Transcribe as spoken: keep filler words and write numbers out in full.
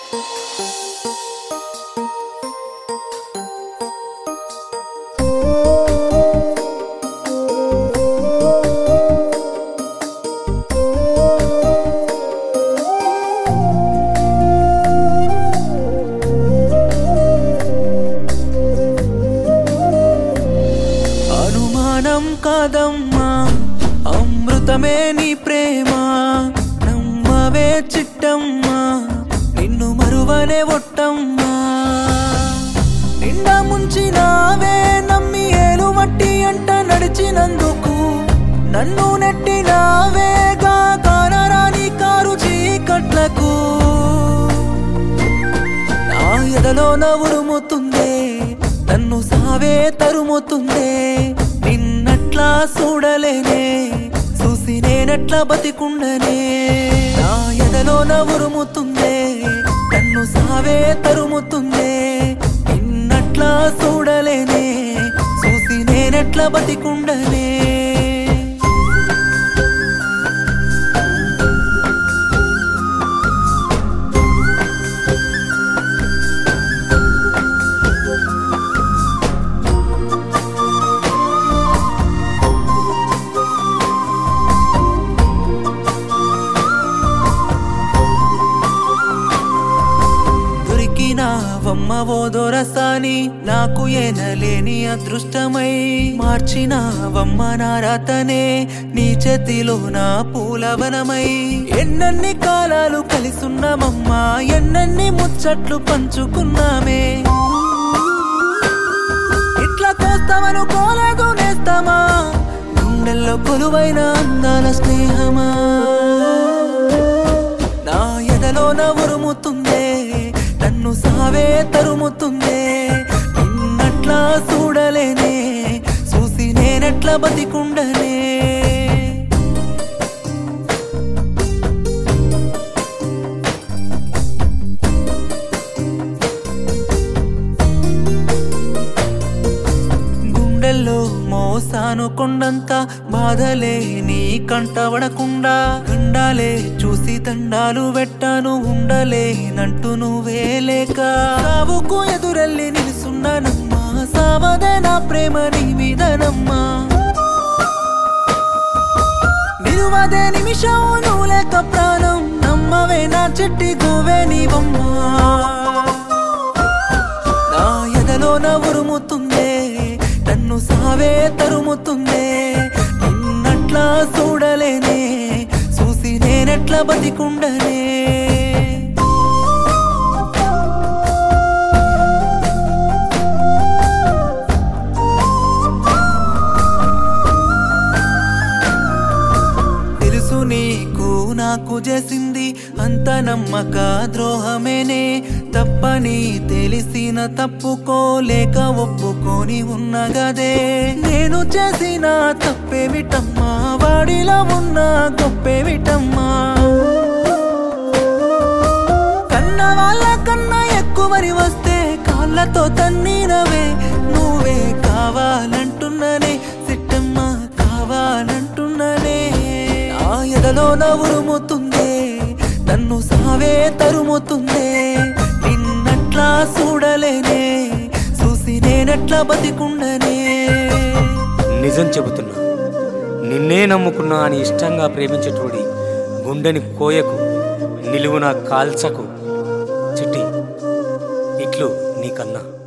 కాదమ్మా అమృతమే నీ ప్రేమ నమ్మవే చిట్టమ్మా నిన్ను మరువనే ఒట్టమ్మా నిండా ముంచినావే నమ్మి ఏలు మట్టి అంట నడిచినందుకు నన్ను నెట్టినావేగా కానరాని కారు చీకట్లకు నా ఎదలోన ఉరుముతుందే నన్ను సావే తరుముతుందే నిన్నట్లా చూడలేనే చూసి నేనట్లా బతికుండనే నా ఎదలోన ఉరుముతుందే నన్ను సావే తరుముతుందే నిన్నట్లా చూడలేనే చూసి నేనట్లా బతికుండనే వమ్మ ఓదోరసాని నాకు ఏనలేని అదృష్టమై మార్చిన వమ్మ నారాతనే నీ చేతిలో నా పూలవనమై ఎన్నన్ని కాలాలు కలిసున్నామమ్మా ఎన్నన్ని ముచ్చట్లు పంచుకున్నామే ఇట్లా కోస్తామనుకోలేదు నేస్తామా గుండెల్లో కొలువైన అందాల స్నేహమా నా ఎదలోన ఉరుముతుందే నన్ను సావే తరుముతుందే నిన్నట్లా చూడలేనే చూసి నేనెట్లా బతికుండనే గుండెల్లో మోసాను కొండంత బాధలే నీ కంటవడకుండా గండాలే చూసి దండాలు పెట్టాను ఉండలేనంటూ నువ్వే లేక సావుకు ఎదురెళ్ళి నిలుసున్నానమ్మా సావదే నా ప్రేమ నీ మీదనమ్మా నిలువదే నిమిషం నువ్వు లేక ప్రాణం నమ్మవే నా చెట్టి గోవే నీవమ్మా నా ఎదలోన ఉరుముతుందే నన్ను సావే తరుముతుందే నిన్నట్లా చూడలేనే చూసి నేనెట్లా బతికుండనే తెలుసు నీకు నాకు చేసింది అంత నమ్మక ద్రోహమేనే తప్పని తెలిసిన తప్పుకోలేక ఒప్పుకొని ఉన్నగదే నేను చేసిన తప్పేమిటమ్మా వాడిలో ఉన్న గొప్పేమిటమ్మా కన్న వాళ్ళ కన్నా ఎక్కువని వస్తే కాళ్ళతో తన్నీనవే నువ్వే కావాలంటున్ననే సిట్టమ్మా కావాలంటున్ననే నా ఎదలోన ఉరుముతుందే నన్ను సావే తరుముతుందే నిన్నట్లా చూడలేనే చూసి నేనెట్లా బతికుండనే నిజం చెబుతున్నా నిన్నే నమ్ముకున్నా అని ఇష్టంగా ప్రేమించేటోడి గుండెని కోయకు నిలువున కాల్చకు చిట్టి ఇట్లు నీకన్నా.